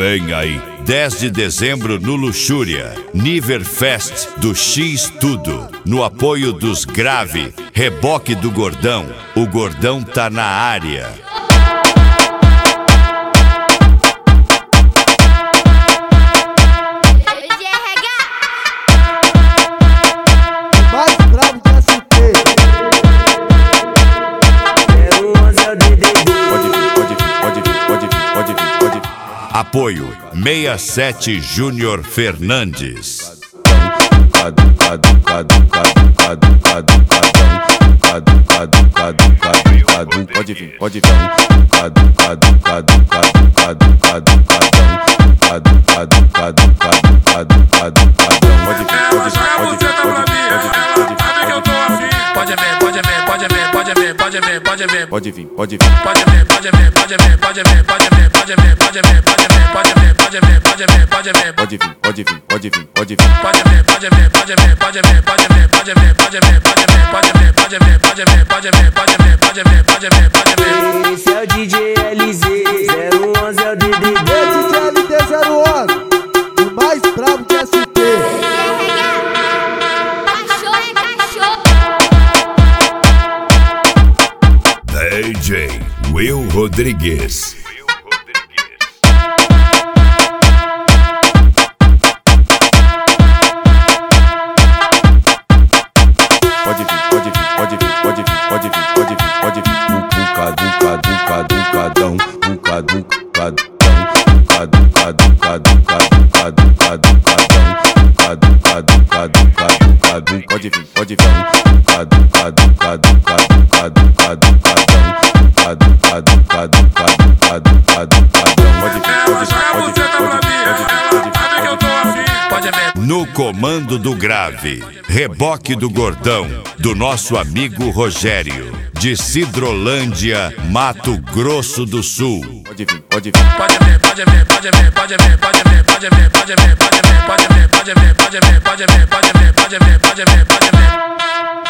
Vem aí, 10 de dezembro no Luxúria, Niverfest do X Tudo, no apoio dos Grave, Reboque do Gordão. O Gordão tá na área. Apoio 67 Júnior Fernandes. Pode vir, pode vir. Pode vir, pode vir. Esse é o DJ LZ 011, é o DDD. DJ LZ 011, o mais bravo de ST. Cachorro é cachorro. DJ Will Rodrigues. Pode vir, pode vir, pode vir, pode vir, pode vir, pode vir, pode vir. Pode vir, pode vir. No comando do Grave, Reboque do Gordão, do nosso amigo Rogério, de Cidrolândia, Mato Grosso do Sul. Pode vir, pode vir. Pode ver.